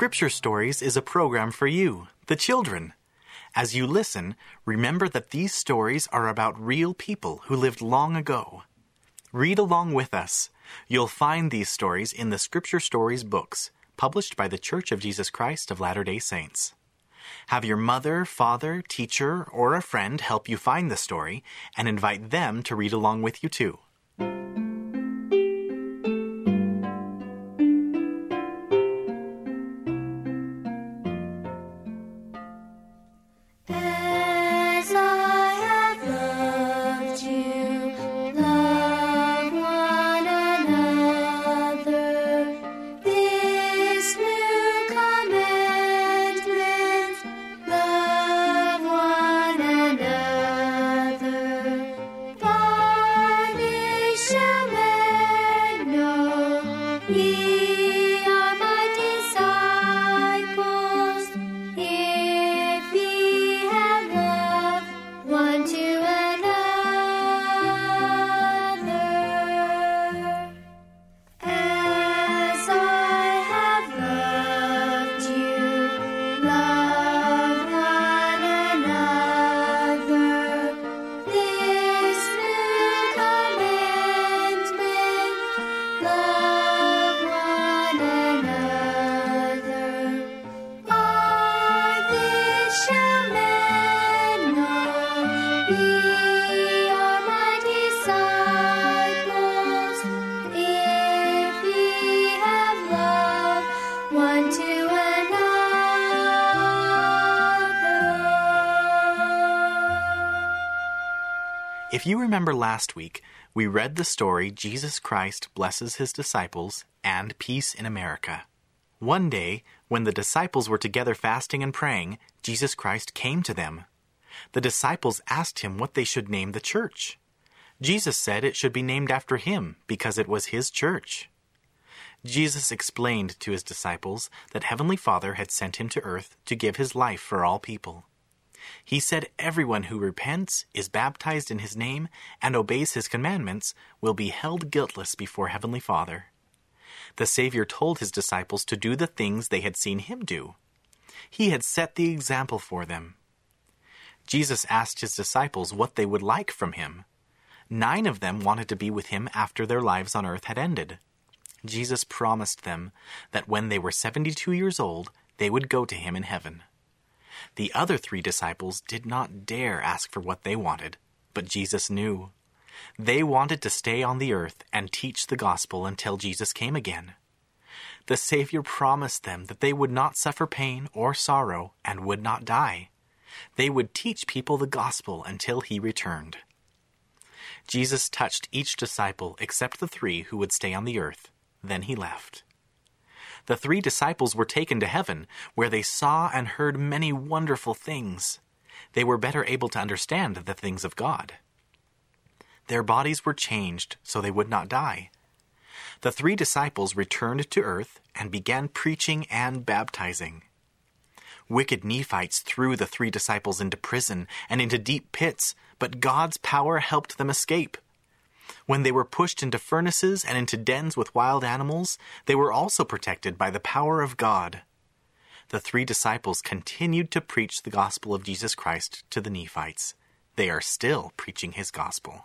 Scripture Stories is a program for you, the children. As you listen, remember that these stories are about real people who lived long ago. Read along with us. You'll find these stories in the Scripture Stories books, published by the Church of Jesus Christ of Latter-day Saints. Have your mother, father, teacher, or a friend help you find the story, and invite them to read along with you too. If you remember last week, we read the story Jesus Christ Blesses His Disciples and Peace in America. One day, when the disciples were together fasting and praying, Jesus Christ came to them. The disciples asked him what they should name the church. Jesus said it should be named after him because it was his church. Jesus explained to his disciples that Heavenly Father had sent him to earth to give his life for all people. He said everyone who repents, is baptized in his name, and obeys his commandments will be held guiltless before Heavenly Father. The Savior told his disciples to do the things they had seen him do. He had set the example for them. Jesus asked his disciples what they would like from him. 9 of them wanted to be with him after their lives on earth had ended. Jesus promised them that when they were 72 years old, they would go to him in heaven. The other 3 disciples did not dare ask for what they wanted, but Jesus knew. They wanted to stay on the earth and teach the gospel until Jesus came again. The Savior promised them that they would not suffer pain or sorrow and would not die. They would teach people the gospel until he returned. Jesus touched each disciple except the 3 who would stay on the earth. Then he left. The 3 disciples were taken to heaven, where they saw and heard many wonderful things. They were better able to understand the things of God. Their bodies were changed so they would not die. The 3 disciples returned to earth and began preaching and baptizing. Wicked Nephites threw the 3 disciples into prison and into deep pits, but God's power helped them escape. When they were pushed into furnaces and into dens with wild animals, they were also protected by the power of God. The 3 disciples continued to preach the gospel of Jesus Christ to the Nephites. They are still preaching his gospel.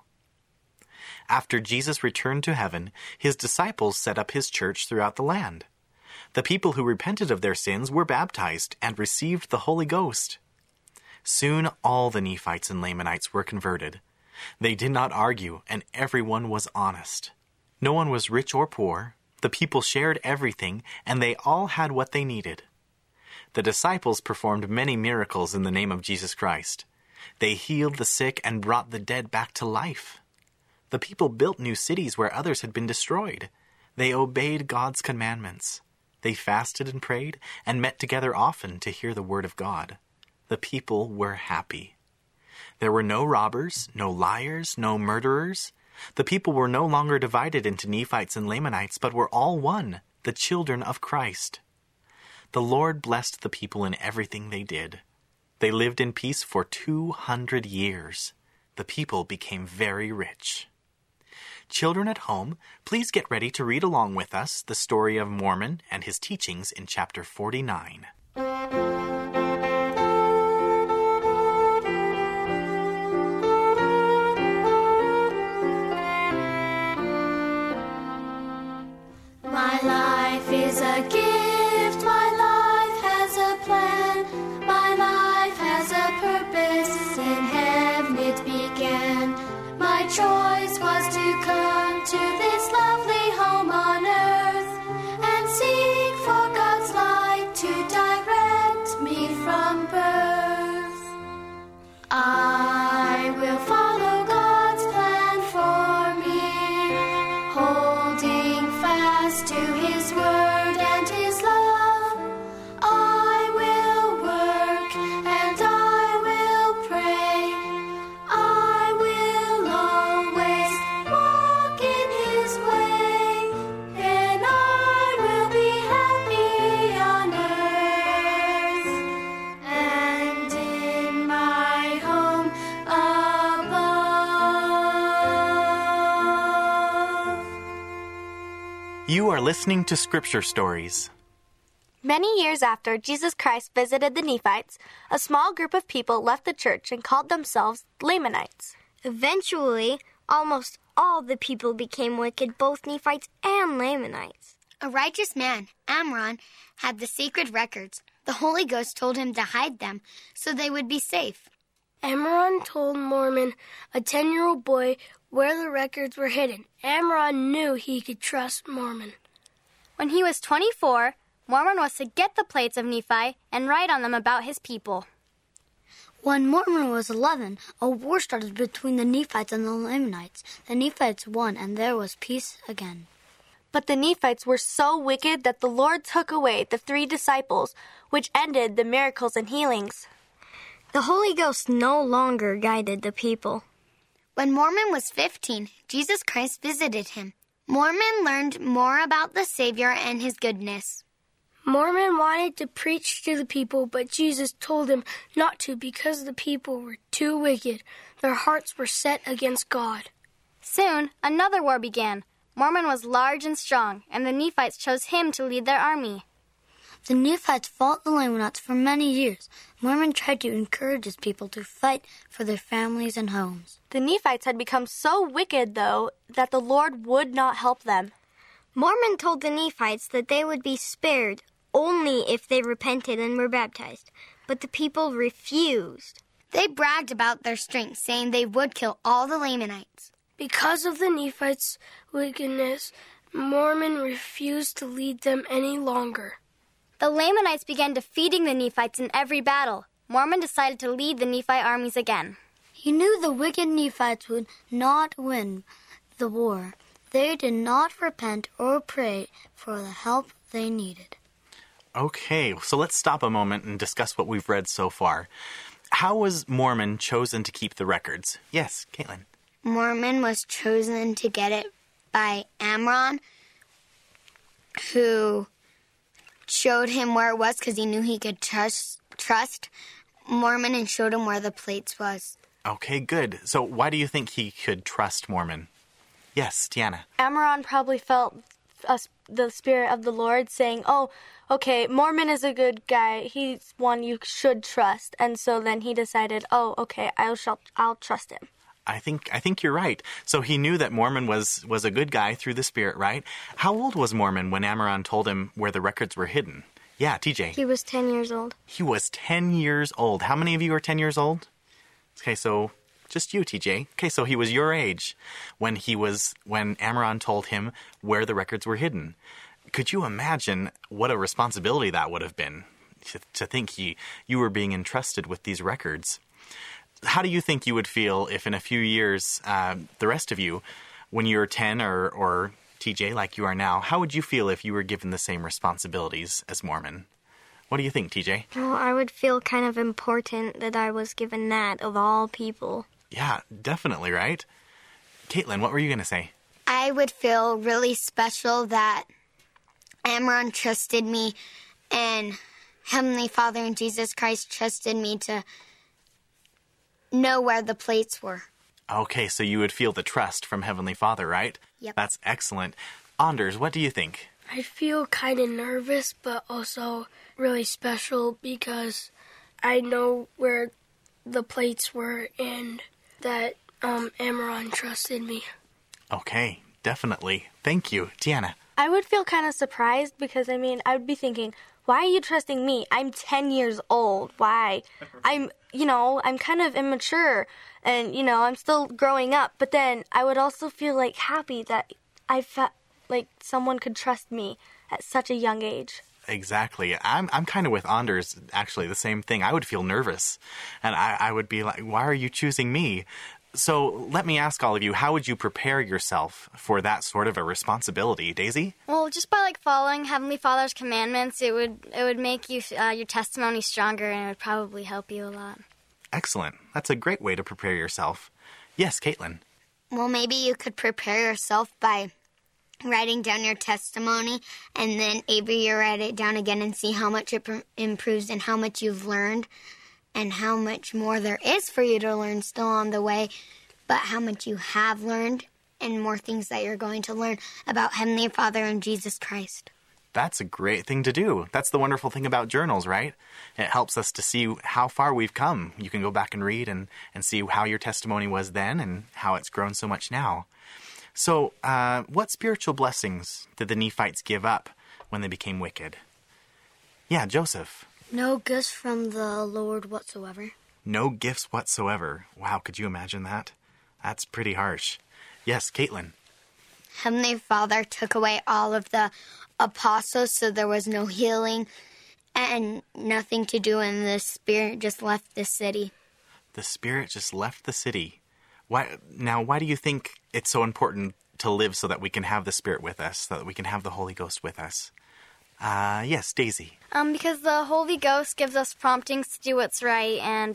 After Jesus returned to heaven, his disciples set up his church throughout the land. The people who repented of their sins were baptized and received the Holy Ghost. Soon all the Nephites and Lamanites were converted. They did not argue, and everyone was honest. No one was rich or poor. The people shared everything, and they all had what they needed. The disciples performed many miracles in the name of Jesus Christ. They healed the sick and brought the dead back to life. The people built new cities where others had been destroyed. They obeyed God's commandments. They fasted and prayed and met together often to hear the word of God. The people were happy. There were no robbers, no liars, no murderers. The people were no longer divided into Nephites and Lamanites, but were all one, the children of Christ. The Lord blessed the people in everything they did. They lived in peace for 200 years. The people became very rich. Children at home, please get ready to read along with us the story of Mormon and his teachings in chapter 49. My life is a gift, my life has a plan, my life has a purpose, in heaven it began. My choice was to come to this lovely home on earth and seek for God's light to direct me from birth. I will follow God's plan for me, holding fast to His word and His love. I will work and I will pray. I will always walk in His way, and I will be happy on earth and in my home above. You are listening to Scripture Stories. Many years after Jesus Christ visited the Nephites, a small group of people left the church and called themselves Lamanites. Eventually, almost all the people became wicked, both Nephites and Lamanites. A righteous man, Amram, had the secret records. The Holy Ghost told him to hide them so they would be safe. Amram told Mormon, a 10-year-old boy, where the records were hidden. Amram knew he could trust Mormon. When he was 24, Mormon was to get the plates of Nephi and write on them about his people. When Mormon was 11, a war started between the Nephites and the Lamanites. The Nephites won, and there was peace again. But the Nephites were so wicked that the Lord took away the 3 disciples, which ended the miracles and healings. The Holy Ghost no longer guided the people. When Mormon was 15, Jesus Christ visited him. Mormon learned more about the Savior and His goodness. Mormon wanted to preach to the people, but Jesus told him not to because the people were too wicked. Their hearts were set against God. Soon, another war began. Mormon was large and strong, and the Nephites chose him to lead their army. The Nephites fought the Lamanites for many years. Mormon tried to encourage his people to fight for their families and homes. The Nephites had become so wicked, though, that the Lord would not help them. Mormon told the Nephites that they would be spared only if they repented and were baptized, but the people refused. They bragged about their strength, saying they would kill all the Lamanites. Because of the Nephites' wickedness, Mormon refused to lead them any longer. The Lamanites began defeating the Nephites in every battle. Mormon decided to lead the Nephi armies again. He knew the wicked Nephites would not win the war. They did not repent or pray for the help they needed. Okay, so let's stop a moment and discuss what we've read so far. How was Mormon chosen to keep the records? Yes, Caitlin. Mormon was chosen to get it by Amram, who showed him where it was because he knew he could trust Mormon and showed him where the plates was. Okay, good. So why do you think he could trust Mormon? Yes, Tiana. Amram probably felt the Spirit of the Lord saying, oh, okay, Mormon is a good guy. He's one you should trust. And so then he decided, oh, okay, I'll trust him. I think you're right. So he knew that Mormon was a good guy through the Spirit, right? How old was Mormon when Amram told him where the records were hidden? Yeah, TJ. He was 10 years old. He was 10 years old. How many of you are 10 years old? Okay, so just you, TJ. Okay, so he was your age when Amram told him where the records were hidden. Could you imagine what a responsibility that would have been to think you were being entrusted with these records? How do you think you would feel if in a few years, the rest of you, when you're 10 or TJ like you are now, how would you feel if you were given the same responsibilities as Mormon? What do you think, TJ? Well, I would feel kind of important that I was given that of all people. Yeah, definitely, right? Caitlin, what were you going to say? I would feel really special that Amram trusted me and Heavenly Father and Jesus Christ trusted me to know where the plates were. Okay, so you would feel the trust from Heavenly Father, right? Yep. That's excellent. Anders, what do you think? I feel kind of nervous, but also really special because I know where the plates were and that Amaron trusted me. Okay, definitely. Thank you. Tiana? I would feel kind of surprised because, I mean, I would be thinking, why are you trusting me? I'm 10 years old. Why? I'm kind of immature and, I'm still growing up. But then I would also feel like happy that I felt like someone could trust me at such a young age. Exactly. I'm kind of with Anders, actually, the same thing. I would feel nervous. And I would be like, why are you choosing me? So let me ask all of you, how would you prepare yourself for that sort of a responsibility? Daisy? Well, just by following Heavenly Father's commandments, it would make you your testimony stronger, and it would probably help you a lot. Excellent. That's a great way to prepare yourself. Yes, Caitlin? Well, maybe you could prepare yourself by writing down your testimony, and then Avery, you write it down again and see how much it improves and how much you've learned and how much more there is for you to learn still on the way, but how much you have learned and more things that you're going to learn about Heavenly Father and Jesus Christ. That's a great thing to do. That's the wonderful thing about journals, right? It helps us to see how far we've come. You can go back and read and see how your testimony was then and how it's grown so much now. So, what spiritual blessings did the Nephites give up when they became wicked? Yeah, Joseph. No gifts from the Lord whatsoever. No gifts whatsoever. Wow, could you imagine that? That's pretty harsh. Yes, Caitlin. Heavenly Father took away all of the apostles, so there was no healing and nothing to do, and the Spirit just left the city. The Spirit just left the city. Why do you think it's so important to live so that we can have the Spirit with us, so that we can have the Holy Ghost with us? Yes, Daisy. Because the Holy Ghost gives us promptings to do what's right, and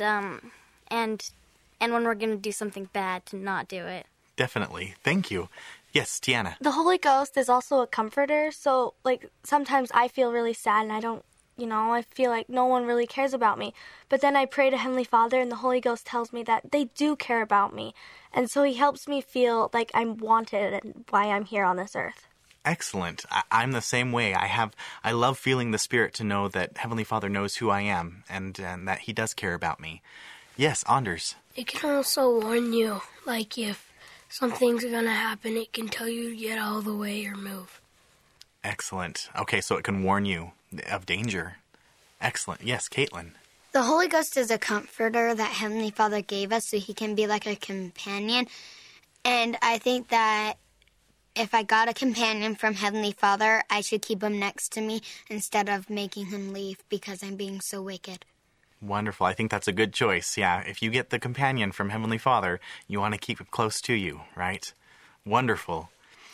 when we're going to do something bad, to not do it. Definitely. Thank you. Yes, Tiana. The Holy Ghost is also a comforter, so, sometimes I feel really sad and I feel like no one really cares about me. But then I pray to Heavenly Father and the Holy Ghost tells me that they do care about me. And so He helps me feel like I'm wanted and why I'm here on this earth. Excellent. I'm the same way. I love feeling the Spirit to know that Heavenly Father knows who I am and that He does care about me. Yes, Anders. It can also warn you, if something's going to happen, it can tell you to get out of the way or move. Excellent. Okay, so it can warn you of danger. Excellent. Yes, Caitlin. The Holy Ghost is a comforter that Heavenly Father gave us so He can be like a companion. And I think that if I got a companion from Heavenly Father, I should keep him next to me instead of making him leave because I'm being so wicked. Wonderful. I think that's a good choice. Yeah, if you get the companion from Heavenly Father, you want to keep it close to you, right? Wonderful.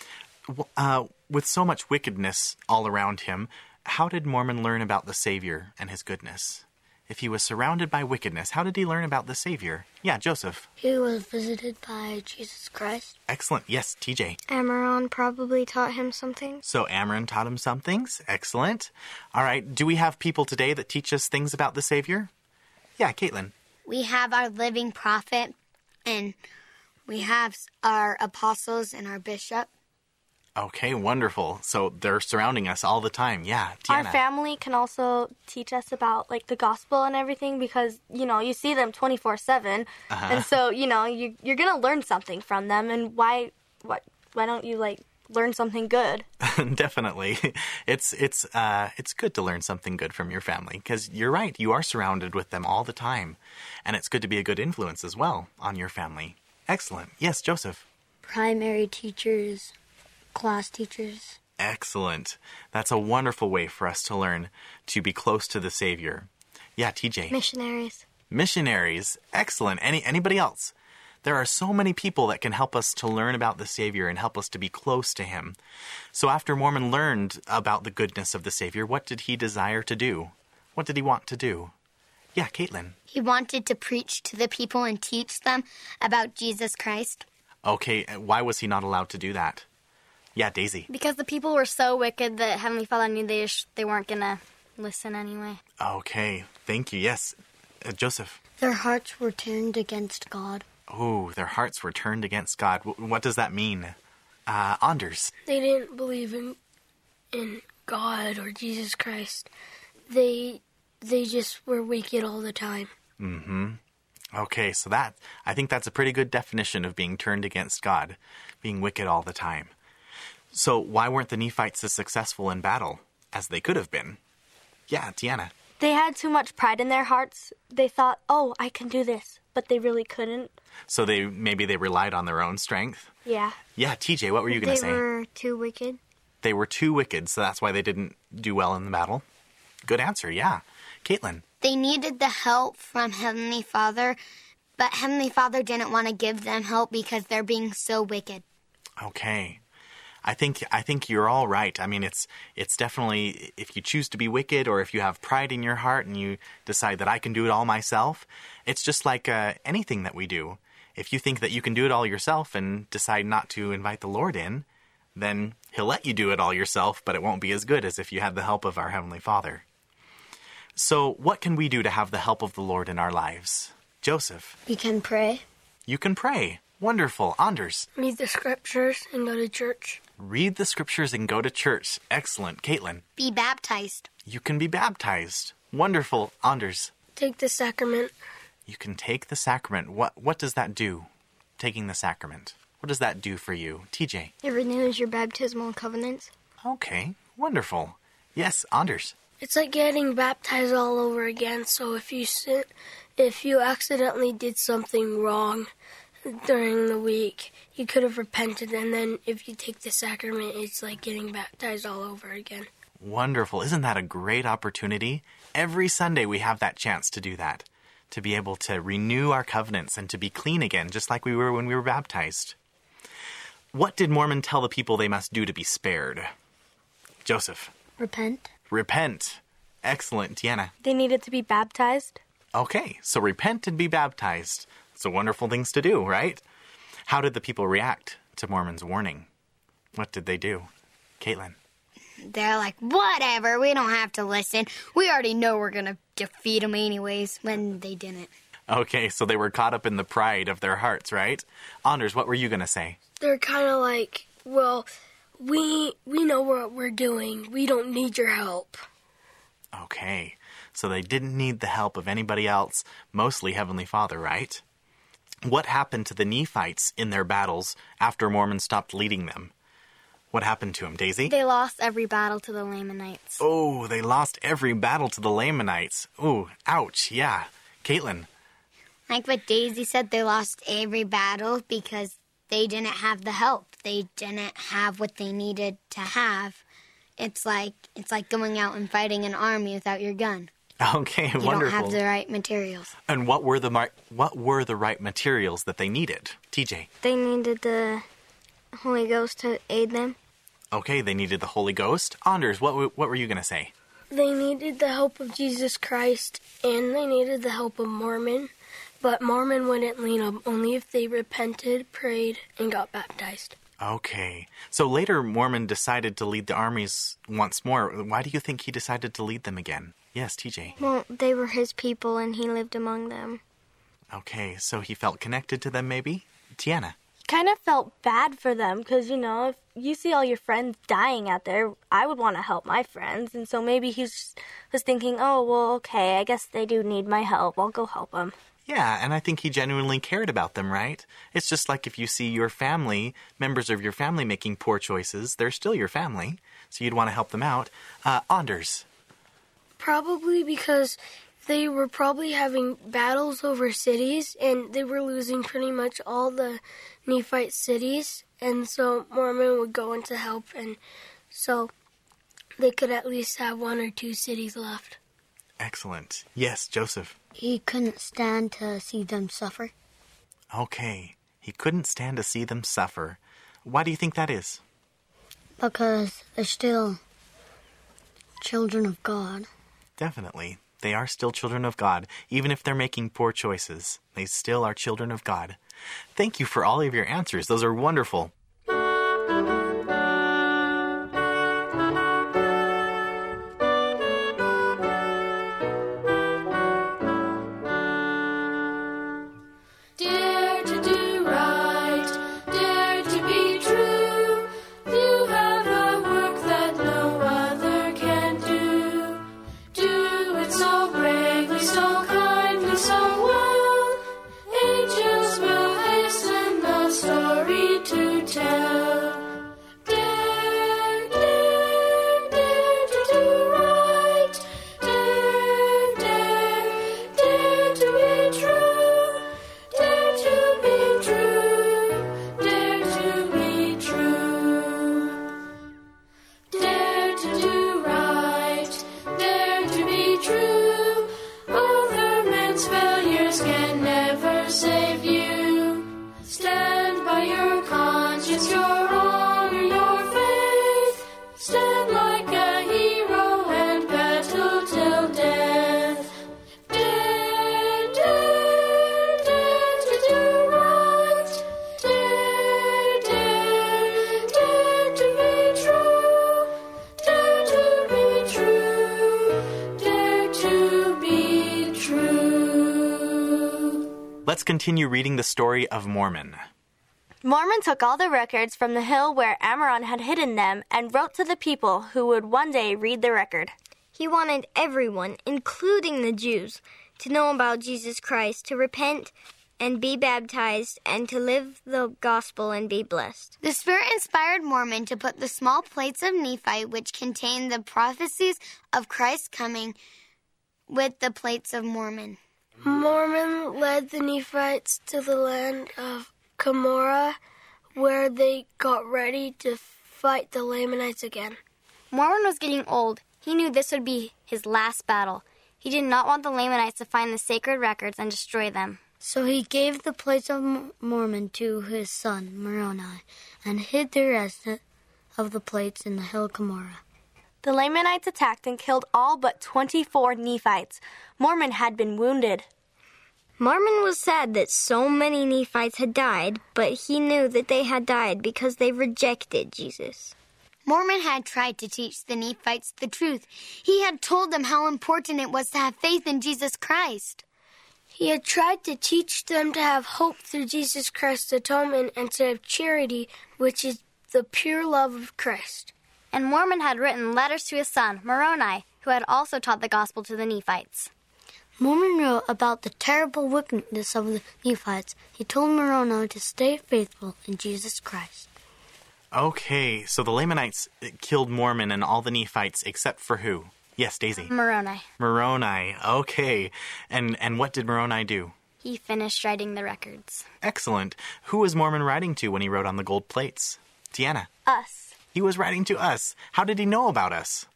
With so much wickedness all around him, how did Mormon learn about the Savior and His goodness? If he was surrounded by wickedness, how did he learn about the Savior? Yeah, Joseph. He was visited by Jesus Christ. Excellent. Yes, TJ. Amaron probably taught him something. So Amaron taught him some things. Excellent. All right. Do we have people today that teach us things about the Savior? Yeah, Caitlin. We have our living prophet, and we have our apostles and our bishop. Okay, wonderful. So they're surrounding us all the time. Yeah, Tiana. Our family can also teach us about, the gospel and everything because, you see them 24/7. And so, you're going to learn something from them. And why don't you, learn something good? Definitely. It's good to learn something good from your family because you're right. You are surrounded with them all the time. And it's good to be a good influence as well on your family. Excellent. Yes, Joseph. Primary teachers, class teachers. Excellent. That's a wonderful way for us to learn to be close to the Savior. Yeah, TJ. Missionaries. Missionaries. Excellent. Anybody else? There are so many people that can help us to learn about the Savior and help us to be close to Him. So after Mormon learned about the goodness of the Savior, what did he desire to do? What did he want to do? Yeah, Caitlin. He wanted to preach to the people and teach them about Jesus Christ. Okay, why was he not allowed to do that? Yeah, Daisy. Because the people were so wicked that Heavenly Father knew they weren't going to listen anyway. Okay, thank you. Yes, Joseph. Their hearts were turned against God. Oh, their hearts were turned against God. What does that mean? Anders. They didn't believe in God or Jesus Christ. They just were wicked all the time. Mm-hmm. Okay, so I think that's a pretty good definition of being turned against God, being wicked all the time. So why weren't the Nephites as successful in battle as they could have been? Yeah, Tiana. They had too much pride in their hearts. They thought, oh, I can do this, but they really couldn't. So maybe they relied on their own strength? Yeah. Yeah, TJ, what were you going to say? They were too wicked. They were too wicked, so that's why they didn't do well in the battle. Good answer, yeah. Caitlin. They needed the help from Heavenly Father, but Heavenly Father didn't want to give them help because they're being so wicked. Okay. I think you're all right. I mean, it's definitely, if you choose to be wicked or if you have pride in your heart and you decide that I can do it all myself, it's just like anything that we do. If you think that you can do it all yourself and decide not to invite the Lord in, then He'll let you do it all yourself, but it won't be as good as if you had the help of our Heavenly Father. So what can we do to have the help of the Lord in our lives? Joseph. You can pray. You can pray. Wonderful. Anders. Read the scriptures and go to church. Read the scriptures and go to church. Excellent. Caitlin. Be baptized. You can be baptized. Wonderful. Anders. Take the sacrament. You can take the sacrament. What does that do? Taking the sacrament. What does that do for you? TJ. It renews your baptismal covenants. Okay. Wonderful. Yes, Anders. It's like getting baptized all over again. So if you accidentally did something wrong during the week, you could have repented, and then if you take the sacrament, it's like getting baptized all over again. Wonderful. Isn't that a great opportunity? Every Sunday we have that chance to do that, to be able to renew our covenants and to be clean again, just like we were when we were baptized. What did Mormon tell the people they must do to be spared? Joseph. Repent. Repent. Excellent. Tiana. They needed to be baptized. Okay, so repent and be baptized. It's a wonderful things to do, right? How did the people react to Mormon's warning? What did they do? Caitlin. They're like, whatever, we don't have to listen. We already know we're going to defeat them anyways, when they didn't. Okay, so they were caught up in the pride of their hearts, right? Anders, what were you going to say? They're kind of like, well, we know what we're doing. We don't need your help. Okay, so they didn't need the help of anybody else, mostly Heavenly Father, right? What happened to the Nephites in their battles after Mormon stopped leading them? What happened to them, Daisy? They lost every battle to the Lamanites. Oh, they lost every battle to the Lamanites. Ooh, ouch, yeah. Caitlin. Like what Daisy said, they lost every battle because they didn't have the help. They didn't have what they needed to have. It's like going out and fighting an army without your gun. Okay, You wonderful. don't have the right materials. And what were the right materials that they needed? TJ. They needed the Holy Ghost to aid them. Okay, they needed the Holy Ghost. Anders, what were you going to say? They needed the help of Jesus Christ, and they needed the help of Mormon. But Mormon wouldn't lead them only if they repented, prayed, and got baptized. Okay. So later Mormon decided to lead the armies once more. Why do you think he decided to lead them again? Yes, TJ. Well, they were his people, and he lived among them. Okay, so he felt connected to them maybe? Tiana. Kind of felt bad for them because, if you see all your friends dying out there, I would want to help my friends. And so maybe he was thinking, oh, well, okay, I guess they do need my help. I'll go help them. Yeah, and I think he genuinely cared about them, right? It's just like if you see your family, members of your family making poor choices, they're still your family, so you'd want to help them out. Anders. Probably because they were probably having battles over cities, and they were losing pretty much all the Nephite cities, and so Mormon would go in to help, and so they could at least have 1 or 2 cities left. Excellent. Yes, Joseph. He couldn't stand to see them suffer. Okay. He couldn't stand to see them suffer. Why do you think that is? Because they're still children of God. Definitely. They are still children of God. Even if they're making poor choices, they still are children of God. Thank you for all of your answers. Those are wonderful. Dear to tell. Dare, dare, dare to do right. Dare, dare, dare to be true. Dare to be true. Dare to be true. Dare to do right. Dare to be true. Other men's failures can never save you. Stand by your conscience, your honor, your faith. Stand like a hero and battle till death. Dare, dare, dare to do right. Dare, dare, dare to be true. Dare to be true. Dare to be true. Let's continue reading the story of Mormon. Mormon took all the records from the hill where Ammoron had hidden them and wrote to the people who would one day read the record. He wanted everyone, including the Jews, to know about Jesus Christ, to repent and be baptized, and to live the gospel and be blessed. The Spirit inspired Mormon to put the small plates of Nephi, which contained the prophecies of Christ's coming, with the plates of Mormon. Mormon led the Nephites to the land of Cumorah, where they got ready to fight the Lamanites again. Mormon was getting old. He knew this would be his last battle. He did not want the Lamanites to find the sacred records and destroy them. So he gave the plates of Mormon to his son, Moroni, and hid the rest of the plates in the hill Cumorah. The Lamanites attacked and killed all but 24 Nephites. Mormon had been wounded. Mormon was sad that so many Nephites had died, but he knew that they had died because they rejected Jesus. Mormon had tried to teach the Nephites the truth. He had told them how important it was to have faith in Jesus Christ. He had tried to teach them to have hope through Jesus Christ's atonement and to have charity, which is the pure love of Christ. And Mormon had written letters to his son, Moroni, who had also taught the gospel to the Nephites. Mormon wrote about the terrible wickedness of the Nephites. He told Moroni to stay faithful in Jesus Christ. Okay, so the Lamanites killed Mormon and all the Nephites except for who? Yes, Daisy. Moroni. Moroni. Okay. And what did Moroni do? He finished writing the records. Excellent. Who was Mormon writing to when he wrote on the gold plates? Tiana. Us. He was writing to us. How did he know about us?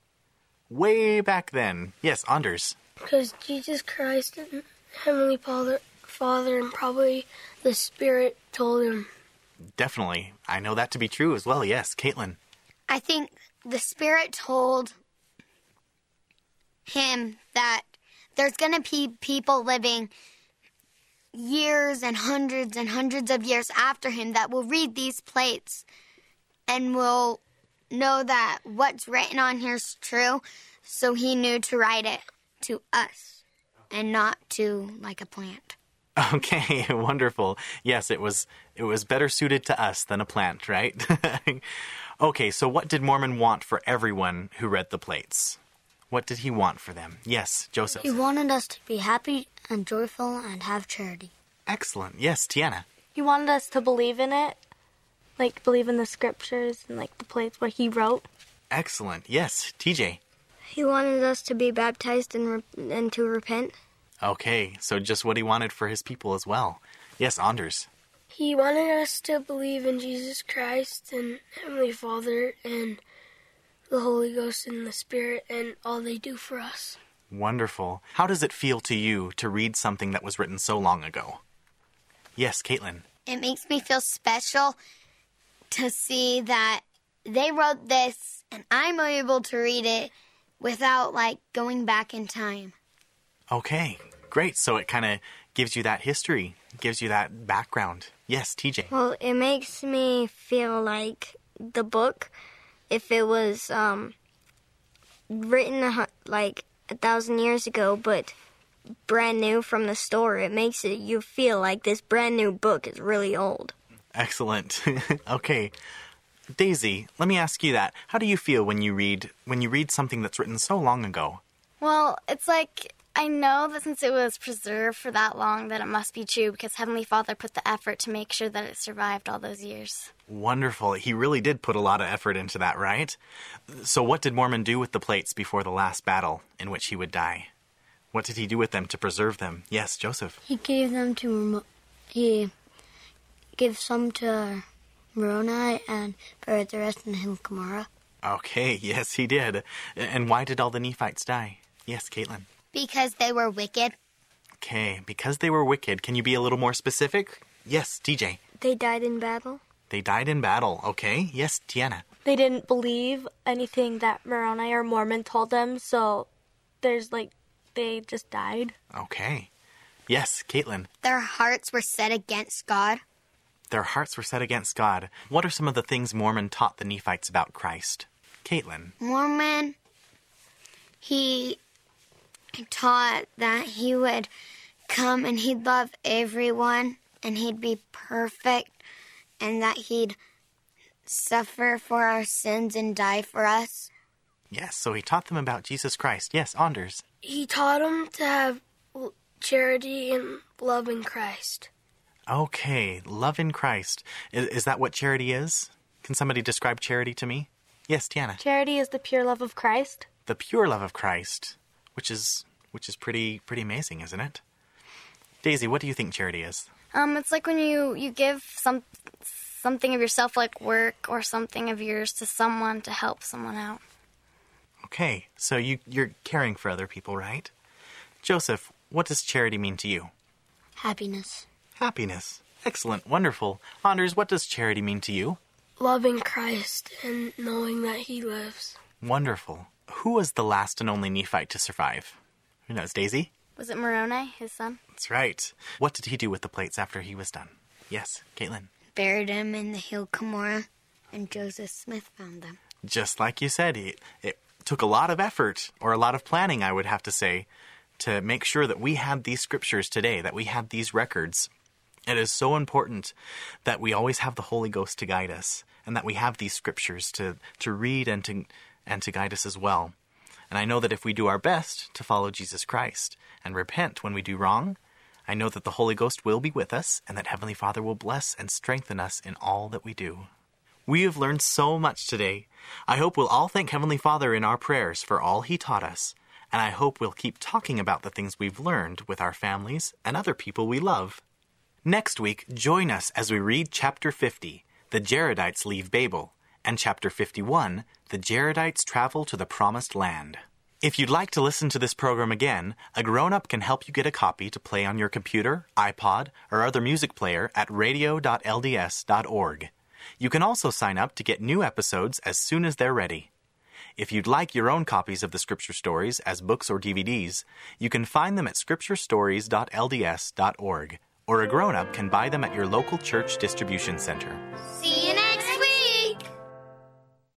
Way back then. Yes, Anders. Because Jesus Christ and Heavenly Father and probably the Spirit told him. Definitely. I know that to be true as well. Yes, Caitlin. I think the Spirit told him that there's going to be people living years and hundreds of years after him that will read these plates and will know that what's written on here is true. So he knew to write it to us and not to like a plant. Okay, wonderful. Yes, it was better suited to us than a plant, right? Okay, so what did Mormon want for everyone who read the plates? What did he want for them? Yes, Joseph. He wanted us to be happy and joyful and have charity. Excellent. Yes, Tiana. He wanted us to believe in it, like believe in the scriptures and like the plates what he wrote. Excellent. Yes, TJ. He wanted us to be baptized and to repent. Okay, so just what he wanted for his people as well. Yes, Anders. He wanted us to believe in Jesus Christ and Heavenly Father and the Holy Ghost and the Spirit and all they do for us. Wonderful. How does it feel to you to read something that was written so long ago? Yes, Caitlin. It makes me feel special to see that they wrote this and I'm able to read it without, going back in time. Okay, great. So it kind of gives you that history, gives you that background. Yes, TJ. Well, it makes me feel like the book, if it was written 1,000 years ago, but brand new from the store, it makes you feel like this brand new book is really old. Excellent. Okay. Daisy, let me ask you that. How do you feel when you read something that's written so long ago? Well, it's like I know that since it was preserved for that long that it must be true because Heavenly Father put the effort to make sure that it survived all those years. Wonderful. He really did put a lot of effort into that, right? So what did Mormon do with the plates before the last battle in which he would die? What did he do with them to preserve them? Yes, Joseph. He gave them to some to Moroni and buried the rest in Hill Cumorah. Okay, yes, he did. And why did all the Nephites die? Yes, Caitlin. Because they were wicked. Okay, because they were wicked. Can you be a little more specific? Yes, TJ. They died in battle. They died in battle. Okay, yes, Tiana. They didn't believe anything that Moroni or Mormon told them, so they just died. Okay. Yes, Caitlin. Their hearts were set against God. Their hearts were set against God. What are some of the things Mormon taught the Nephites about Christ? Caitlin. Mormon, he taught that he would come and he'd love everyone and he'd be perfect and that he'd suffer for our sins and die for us. Yes, so he taught them about Jesus Christ. Yes, Anders. He taught them to have charity and love in Christ. Okay, love in Christ. Is that what charity is? Can somebody describe charity to me? Yes, Tiana. Charity is the pure love of Christ. The pure love of Christ, which is pretty amazing, isn't it? Daisy, what do you think charity is? It's like when you give something of yourself, like work or something of yours, to someone to help someone out. Okay, so you're caring for other people, right? Joseph, what does charity mean to you? Happiness. Happiness. Excellent, wonderful. Anders, what does charity mean to you? Loving Christ and knowing that he lives. Wonderful. Who was the last and only Nephite to survive? Who knows, Daisy? Was it Moroni, his son? That's right. What did he do with the plates after he was done? Yes, Caitlin. Buried them in the Hill Cumorah, and Joseph Smith found them. Just like you said, it took a lot of effort, or a lot of planning, I would have to say, to make sure that we had these scriptures today, that we had these records. It is so important that we always have the Holy Ghost to guide us, and that we have these scriptures to read and to guide us as well. And I know that if we do our best to follow Jesus Christ and repent when we do wrong, I know that the Holy Ghost will be with us, and that Heavenly Father will bless and strengthen us in all that we do. We have learned so much today. I hope we'll all thank Heavenly Father in our prayers for all He taught us, and I hope we'll keep talking about the things we've learned with our families and other people we love. Next week, join us as we read Chapter 50, The Jaredites Leave Babel, and Chapter 51, The Jaredites Travel to the Promised Land. If you'd like to listen to this program again, a grown-up can help you get a copy to play on your computer, iPod, or other music player at radio.lds.org. You can also sign up to get new episodes as soon as they're ready. If you'd like your own copies of the Scripture Stories as books or DVDs, you can find them at scripturestories.lds.org, or a grown-up can buy them at your local church distribution center. See